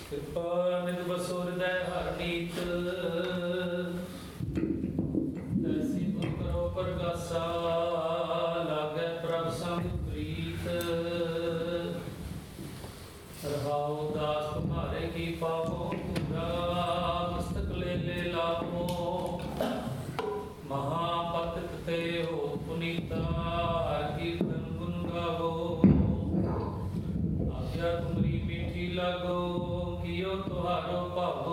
ਕਿਰਪਾ ਨਿਧ ਬਸੋ ਹਿਰਦੈ ਹਰਿ ਨੀਤ, ਐਸੀ ਗੁਰ ਕਰੋ ਪ੍ਰਗਾਸਾ, ਲਾਗੈ ਪ੍ਰਭ ਸੰਗ ਪ੍ਰੀਤ। ਰਹਾਉ ਦਾਸ ਤੁਮਾਰੇ ਕੀ ਪਾਵੋ ਪੂਰਾ, ਮਸਤਕ ਲੈ ਲੈ ਲਾਵੋ। ਮਹਾਪਤਿਤ ਤੇ ਹੋ ਪੁਨੀਤਾ, ਹਰਿ ਕੀਰਤਨ ਗੁਣ ਗਾਵੋ। ਆਗਿਆ ਤੁਮਰੀ ਮੀਠੀ ਲਾਗੋ, कियो तुहारो भावो।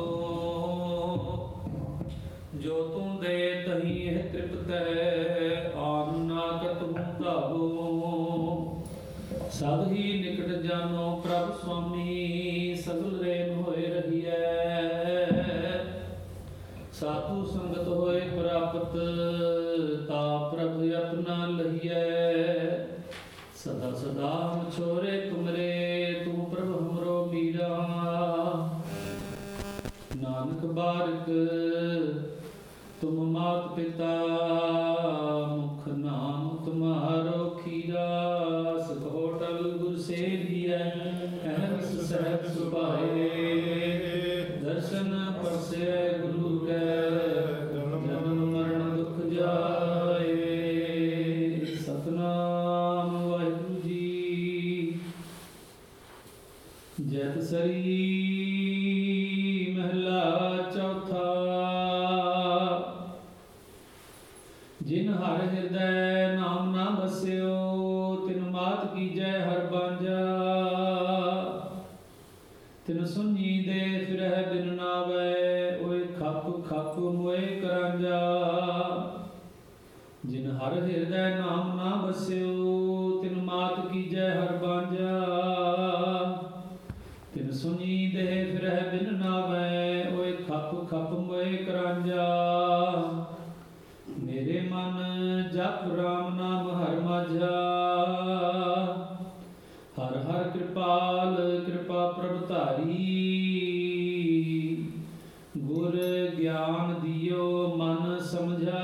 जो तुम दे तही है तृप्त है, आन नाकत हूँ धावो। सद ही निकट जानो प्रभ स्वामी, सगल रेन होए रहिए। साधु संगत होए प्राप्त, ता प्रभ अपना लहिए। सदा सदा हम छोरे तुमरे, तू प्रभ हमरो मीरा। नानक बारक तुम मात पिता, मुख नाम तुम्हारो खीरा। सुख होटल गुर से लिया, अहस सहज सुभाए। दर्शन परसे गुरु के, जन्म मरण दुख जाए। सतनाम वाहिगुरु जी। जैत सरी महला चौथा। जिन हर हृदय नाम ना बस्यो, तिन मात कीजै हर बांझा। तिन सुनी दे फिरह बिन नावै, ओए खप खप मोए करांजा। जिन हर हृदय नाम ना बस्यो, तिन मात कीजै हर बांझा। तिन सुनी दे फिरह बिन नावै, ओए खप खप मोए करांजा। मेरे मन जप राम नाम हर माझा। हर हर कृपाल कृपा प्रभ धारी। गुर ज्ञान दियो मन समझा।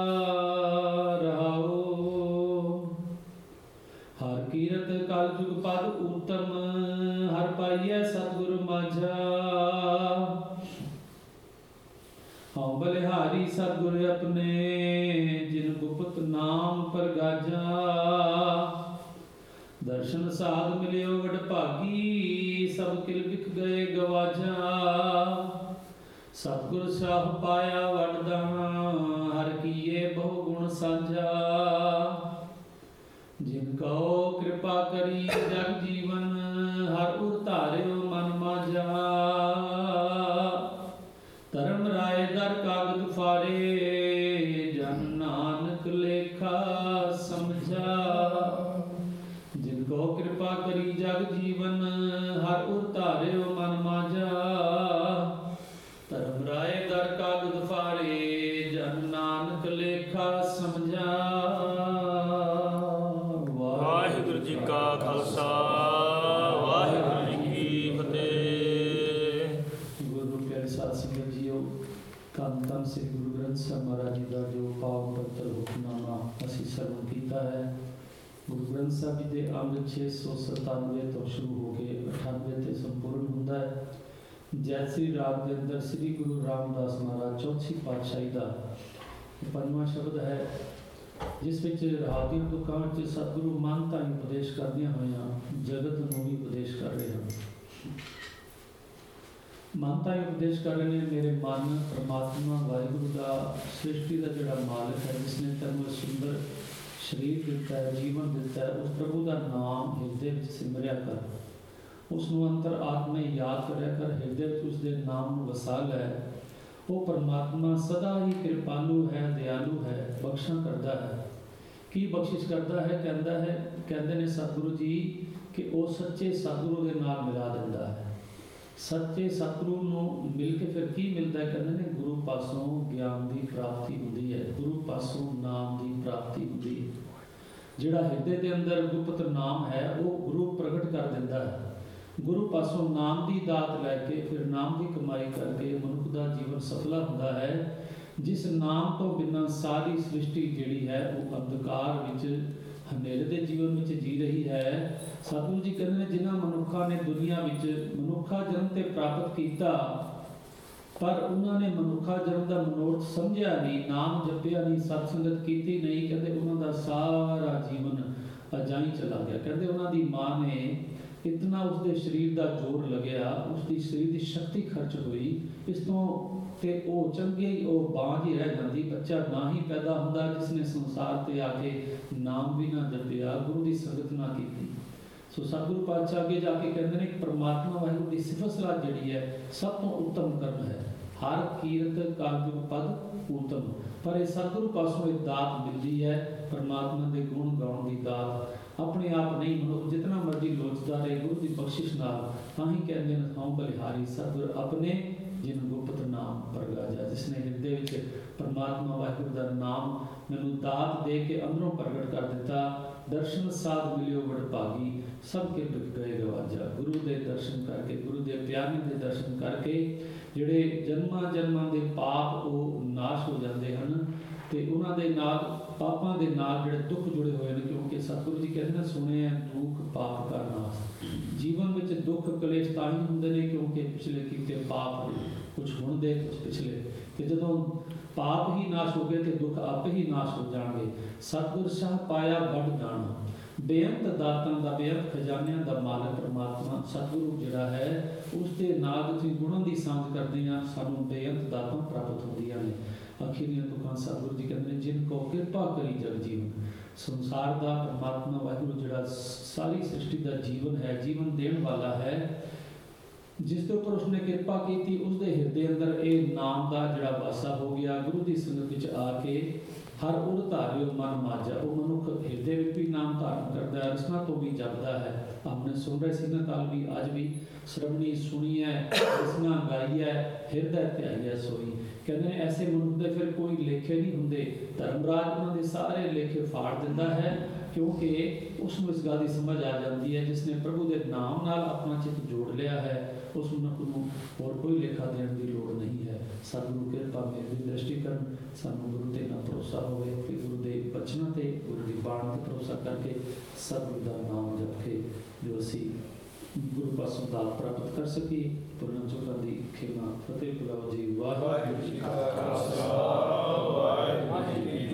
हर कीरत कल जुग पद उत्तम, हर पाइयै सतगुर माझा। हऊँ बलिहारी सतगुर अपने, जिन गुप्त नाम परगाजा। दर्शन साध मिलियो वड भागी, सब किल बिक गए गवाजा। सतगुर शाह पाया वरदाना, हर कीए बहु गुण साझा। जिनको कृपा करी जग जीवन, हर उर धार्यो मन माझा। धर्म राय दर कागद फारे, जन नानक लेखा समझा। जिनको कृपा करी जग जीवन, हर उर धार्यो मन माझा। धर्म राय दर कागद फारे, जन नानक लेखा समझा। ਵਾਹਿਗੁਰੂ ਜੀ ਕਾ ਖਾਲਸਾ, ਵਾਹਿਗੁਰੂ ਜੀ ਕੀ ਫਤਿਹ। ਗੁਰੂ ਪਿਆਰੇ ਸਾਧ ਸੰਗਤ ਜੀਓ, ਧੰਨ ਧੰਨ ਸ੍ਰੀ ਗੁਰੂ ਗ੍ਰੰਥ ਸਾਹਿਬ ਮਹਾਰਾਜ ਜੀ ਦਾ ਜੋ ਪਾਵਨ ਪਵਿੱਤਰ ਹੁਕਮਨਾਮਾ ਅਸੀਂ ਸਰਵਣ ਕੀਤਾ ਹੈ। ਗੁਰੂ ਗ੍ਰੰਥ ਸਾਹਿਬ ਜੀ ਦੇ ਅੰਗ 697 ਤੋਂ ਸ਼ੁਰੂ ਹੋ ਕੇ 98 ਤੇ ਸੰਪੂਰਨ ਹੁੰਦਾ ਹੈ। ਜੈਸੀ ਰਾਗ ਦੇ ਅੰਦਰ ਸ੍ਰੀ ਗੁਰੂ ਰਾਮਦਾਸ ਮਹਾਰਾਜ ਚੌਥੀ ਪਾਤਸ਼ਾਹੀ ਦਾ ਪੰਜਵਾਂ ਸ਼ਬਦ ਹੈ, ਜਿਸ ਵਿੱਚ ਰਾਗ ਦੀਆਂ ਤੁਕਾਂ ਵਿੱਚ ਸਤਿਗੁਰੂ ਮਨ ਤਾਂ ਉਪਦੇਸ਼ ਕਰਦਿਆਂ ਹੋਇਆਂ ਜਗਤ ਨੂੰ ਵੀ ਉਪਦੇਸ਼ ਕਰ ਰਹੇ ਹਨ। ਮਨ ਤਾਂ ਉਪਦੇਸ਼ ਕਰ ਰਹੇ ਨੇ, ਮੇਰੇ ਮਨ ਪਰਮਾਤਮਾ ਵਾਹਿਗੁਰੂ ਦਾ, ਸ੍ਰਿਸ਼ਟੀ ਦਾ ਜਿਹੜਾ ਮਾਲਕ ਹੈ, ਜਿਸ ਨੇ ਤੈਨੂੰ ਸੁੰਦਰ ਸਰੀਰ ਦਿੱਤਾ ਹੈ, ਜੀਵਨ ਦਿੱਤਾ ਹੈ, ਉਸ ਪ੍ਰਭੂ ਦਾ ਨਾਮ ਹਿਰਦੇ ਵਿੱਚ ਸਿਮਰਿਆ ਕਰ। ਉਸ ਨੂੰ ਅੰਤਰ ਆਤਮਾ ਯਾਦ ਕਰਿਆ ਕਰ, ਹਿਰਦੇ ਵਿੱਚ ਉਸ ਦੇ ਨਾਮ ਨੂੰ ਵਸਾ ਲੈ। ਉਹ ਪਰਮਾਤਮਾ ਸਦਾ ਹੀ ਕਿਰਪਾਲੂ ਹੈ, ਦਿਆਲੂ ਹੈ, ਬਖਸ਼ਾਂ ਕਰਦਾ ਹੈ। ਕੀ ਬਖਸ਼ਿਸ਼ ਕਰਦਾ ਹੈ? ਕਹਿੰਦੇ ਨੇ ਸਤਿਗੁਰੂ ਜੀ ਕਿ ਉਹ ਸੱਚੇ ਸਤਿਗੁਰੂ ਦੇ ਨਾਲ ਮਿਲਾ ਦਿੰਦਾ ਹੈ। ਸੱਚੇ ਸਤਿਗੁਰੂ ਨੂੰ ਮਿਲ ਕੇ ਫਿਰ ਕੀ ਮਿਲਦਾ ਹੈ? ਕਹਿੰਦੇ ਨੇ ਗੁਰੂ ਪਾਸੋਂ ਗਿਆਨ ਦੀ ਪ੍ਰਾਪਤੀ ਹੁੰਦੀ ਹੈ, ਗੁਰੂ ਪਾਸੋਂ ਨਾਮ ਦੀ ਪ੍ਰਾਪਤੀ ਹੁੰਦੀ ਹੈ। ਜਿਹੜਾ ਹਿਰਦੇ ਦੇ ਅੰਦਰ ਗੁਪਤ ਨਾਮ ਹੈ, ਉਹ ਗੁਰੂ ਪ੍ਰਗਟ ਕਰ ਦਿੰਦਾ ਹੈ। ਗੁਰੂ ਪਾਸੋਂ ਨਾਮ ਦੀ ਦਾਤ ਲੈ ਕੇ ਫਿਰ ਨਾਮ ਦੀ ਕਮਾਈ ਕਰਕੇ ਮਨੁੱਖ ਦਾ ਜੀਵਨ ਸਫਲਾ ਹੁੰਦਾ ਹੈ। ਜਿਸ ਨਾਮ ਤੋਂ ਬਿਨਾਂ ਸਾਰੀ ਸ੍ਰਿਸ਼ਟੀ ਜਿਹੜੀ ਹੈ ਉਹ ਅੰਧਕਾਰ ਵਿੱਚ ਹਨੇਰੇ ਦੇ ਜੀਵਨ ਵਿੱਚ ਜੀ ਰਹੀ ਹੈ। ਸਤਿਗੁਰੂ ਜੀ ਕਹਿੰਦੇ ਨੇ ਜਿਨ੍ਹਾਂ ਮਨੁੱਖਾਂ ਨੇ ਦੁਨੀਆ ਵਿੱਚ ਮਨੁੱਖਾ ਜਨਮ ਤੇ ਪ੍ਰਾਪਤ ਕੀਤਾ, ਪਰ ਉਹਨਾਂ ਨੇ ਮਨੁੱਖਾ ਜਨਮ ਦਾ ਮਨੋਰਥ ਸਮਝਿਆ ਨਹੀਂ, ਨਾਮ ਜਪਿਆ ਨਹੀਂ, ਸਤ ਸੰਗਤ ਕੀਤੀ ਨਹੀਂ, ਕਹਿੰਦੇ ਉਹਨਾਂ ਦਾ ਸਾਰਾ ਜੀਵਨ ਅਜਾਈਂ ਚਲਾ ਗਿਆ। ਕਹਿੰਦੇ ਉਹਨਾਂ ਦੀ ਮਾਂ ਨੇ ਇਤਨਾ ਉਸਦੇ ਸਰੀਰ ਦਾ ਜ਼ੋਰ ਲੱਗਿਆ, ਉਸਦੀ ਸਰੀਰ ਦੀ ਸ਼ਕਤੀ ਖਰਚ ਹੋਈ, ਇਸ ਤੋਂ ਤੇ ਉਹ ਚੰਗੀ ਉਹ ਬਾਂਝ ਹੀ ਰਹਿ ਜਾਂਦੀ, ਬੱਚਾ ਨਾ ਹੀ ਪੈਦਾ ਹੁੰਦਾ ਜਿਸਨੇ ਸੰਸਾਰ ਤੇ ਆ ਕੇ ਨਾਮ ਵੀ ਨਾ ਜਪਿਆ, ਗੁਰੂ ਦੀ ਸੰਗਤ ਨਾ ਕੀਤੀ। ਸੋ ਸਤਿਗੁਰੂ ਪਾਤਸ਼ਾਹ ਅੱਗੇ ਜਾ ਕੇ ਕਹਿੰਦੇ ਨੇ ਕਿ ਪਰਮਾਤਮਾ ਵਾਹਿਗੁਰੂ ਦੀ ਸਿਫਤ ਸਲਾਹ ਜਿਹੜੀ ਹੈ ਸਭ ਤੋਂ ਉੱਤਮ ਕਰਮ ਹੈ। ਹਰ ਕੀਰਤ ਕਾਰਜ ਪਦ ਉੱਤਮ, ਪਰ ਇਹ ਸਤਿਗੁਰੂ ਪਾਸੋਂ ਇਹ ਦਾਤ ਮਿਲਦੀ ਹੈ, ਪਰਮਾਤਮਾ ਦੇ ਗੁਣ ਗਾਉਣ ਦੀ ਦਾਤ। ਆਪਣੇ ਆਪ ਨਹੀਂ, ਮਨੁੱਖ ਜਿਤਨਾ ਮਰਜ਼ੀ ਲੋਚਦਾ ਰਹੇ ਗੁਰੂ ਦੀ ਬਖਸ਼ਿਸ਼ ਨਾਲ, ਤਾਂ ਹੀ ਕਹਿੰਦੇ ਨੇ ਥਾਉ ਬਲਿਹਾਰੀ ਸਤਿਗੁਰ ਆਪਣੇ ਜਿਨ ਗੁਪਤ ਨਾਮ ਪ੍ਰਗਾਜਾ। ਜਿਸਨੇ ਹਿਰਦੇ ਵਿੱਚ ਪਰਮਾਤਮਾ ਵਾਹਿਗੁਰੂ ਦਾ ਨਾਮ ਮੈਨੂੰ ਦਾਤ ਦੇ ਕੇ ਅੰਦਰੋਂ ਪ੍ਰਗਟ ਕਰ ਦਿੱਤਾ, ਦਰਸ਼ਨ ਸਾਧ ਮਿਲਿਓ ਵਡਭਾਗੀ, ਸਭ ਕੇ ਬਿਕ ਗਏ ਗਵਾਜਾ। ਗੁਰੂ ਦੇ ਦਰਸ਼ਨ ਕਰਕੇ, ਗੁਰੂ ਦੇ ਪਿਆਰੇ ਦੇ ਦਰਸ਼ਨ ਕਰਕੇ ਜਿਹੜੇ ਜਨਮਾਂ ਜਨਮਾਂ ਦੇ ਪਾਪ ਉਹ ਨਾਸ਼ ਹੋ ਜਾਂਦੇ ਹਨ, ਤੇ ਉਹਨਾਂ ਦੇ ਨਾਲ ਪਾਪਾਂ ਦੇ ਨਾਲ ਜਿਹੜੇ ਦੁੱਖ ਜੁੜੇ ਹੋਏ ਨੇ, ਕਿਉਂਕਿ ਸਤਿਗੁਰੂ ਜੀ ਕਹਿੰਦੇ ਨੇ ਸੁਣਿਆ ਦੁੱਖ ਪਾਪ ਦਾ ਨਾਸ਼। ਜੀਵਨ ਵਿੱਚ ਦੁੱਖ ਕਲੇਸ਼ ਤਾਂ ਹੀ ਹੁੰਦੇ ਨੇ ਕਿਉਂਕਿ ਪਿਛਲੇ ਕੀਤੇ ਪਾਪ, ਕੁਝ ਹੁਣ ਦੇ ਕੁਝ ਪਿਛਲੇ, ਤੇ ਜਦੋਂ ਪਾਪ ਹੀ ਨਾਸ਼ ਹੋ ਗਏ ਤੇ ਦੁੱਖ ਆਪੇ ਹੀ ਨਾਸ਼ ਹੋ ਜਾਣਗੇ। ਸਤਿਗੁਰ ਸ਼ਾਹ ਪਾਇਆ ਵੱਡ ਜਾਣਾ, ਬੇਅੰਤ ਦਾਤਾਂ ਦਾ, ਬੇਅੰਤ ਖਜ਼ਾਨਿਆਂ ਦਾ ਮਾਲਕ ਪਰਮਾਤਮਾ ਸਤਿਗੁਰੂ ਜਿਹੜਾ ਹੈ, ਉਸ ਦੇ ਨਾਲ ਅਸੀਂ ਗੁਣਾਂ ਦੀ ਸਾਂਝ ਕਰਦੇ ਹਾਂ, ਸਾਨੂੰ ਬੇਅੰਤ ਦਾਤਾਂ ਪ੍ਰਾਪਤ ਹੁੰਦੀਆਂ ਨੇ। ਅਖੀਰੀਆਂ ਤੁਕਾਂ ਸਤਿਗੁਰੂ ਜੀ ਕਹਿੰਦੇ ਨੇ ਜਿਨ ਕੋ ਕਿਰਪਾ ਕਰੀ ਜਗ ਜੀਵਨ। ਸੰਸਾਰ ਦਾ ਪਰਮਾਤਮਾ ਵਾਹਿਗੁਰੂ ਜਿਹੜਾ ਸਾਰੀ ਸ੍ਰਿਸ਼ਟੀ ਦਾ ਜੀਵਨ ਹੈ, ਜੀਵਨ ਦੇਣ ਵਾਲਾ ਹੈ, ਜਿਸ ਦੇ ਉੱਪਰ ਉਸਨੇ ਕਿਰਪਾ ਕੀਤੀ, ਉਸਦੇ ਹਿਰਦੇ ਅੰਦਰ ਇਹ ਨਾਮ ਦਾ ਜਿਹੜਾ ਵਾਸਾ ਹੋ ਗਿਆ। ਗੁਰੂ ਦੀ ਸੰਗਤ ਵਿੱਚ ਆ ਕੇ ਹਰ ਉਰ ਧਾਰਿਓ ਮਨ ਮਾਝਾ, ਉਹ ਮਨੁੱਖ ਹਿਰਦੇ ਵਿੱਚ ਵੀ ਨਾਮ ਧਾਰਨ ਕਰਦਾ ਹੈ, ਰਸਨਾ ਤੋਂ ਵੀ ਜਪਦਾ ਹੈ। ਆਪਣੇ ਸੁਣ ਰਹੇ ਸੀ ਨਾ ਕੱਲ ਵੀ, ਅੱਜ ਵੀ, ਸ਼੍ਰਵਣੀ ਸੁਣੀ ਹੈ, ਰਸਨਾ ਗਾਈ ਹੈ, ਹਿਰਦਾ ਧਿਆਈ ਹੈ ਸੋਈ। ਕਹਿੰਦੇ ਨੇ ਐਸੇ ਮਨੁੱਖ ਦੇ ਫਿਰ ਕੋਈ ਲੇਖੇ ਨਹੀਂ ਹੁੰਦੇ, ਧਰਮਰਾਜ ਉਹਨਾਂ ਦੇ ਸਾਰੇ ਲੇਖੇ ਫਾੜ ਦਿੰਦਾ ਹੈ, ਕਿਉਂਕਿ ਉਸ ਨੂੰ ਇਸ ਗੱਲ ਦੀ ਸਮਝ ਆ ਜਾਂਦੀ ਹੈ ਜਿਸਨੇ ਪ੍ਰਭੂ ਦੇ ਨਾਮ ਨਾਲ ਆਪਣਾ ਚਿੱਤ ਜੋੜ ਲਿਆ ਹੈ, ਉਸ ਨੂੰ ਹੋਰ ਕੋਈ ਲੇਖਾ ਦੇਣ ਦੀ ਲੋੜ ਨਹੀਂ ਹੈ। ਸਤਿਗੁਰੂ ਕਿਰਪਾ ਮੇਰੀ ਦੀ ਦ੍ਰਿਸ਼ਟੀ ਕਰਨ, ਸਾਨੂੰ ਗੁਰੂ ਤੇ ਨਾ ਭਰੋਸਾ ਹੋਵੇ ਕਿ ਗੁਰੂ ਦੇ ਬਚਨਾਂ ਤੇ, ਗੁਰੂ ਦੀ ਬਾਣੀ ਤੇ ਭਰੋਸਾ ਕਰਕੇ ਸਤਿਗੁਰੂ ਦਾ ਨਾਮ ਜਪ ਕੇ ਜੋ ਅਸੀਂ ਗੁਰੂ ਪਾਸੋਂ ਦਾਤ ਪ੍ਰਾਪਤ ਕਰ ਸਕੀਏ। ਪੁਰਨ ਚੁੱਕਾਂ ਦੀ ਖਿਮਾ ਫਤਿਹ ਬੁਲਾਓ ਜੀ। ਵਾਹਿਗੁਰੂ ਜੀ ਕਾ ਖਾਲਸਾ, ਵਾਹਿਗੁਰੂ ਜੀ ਕੀ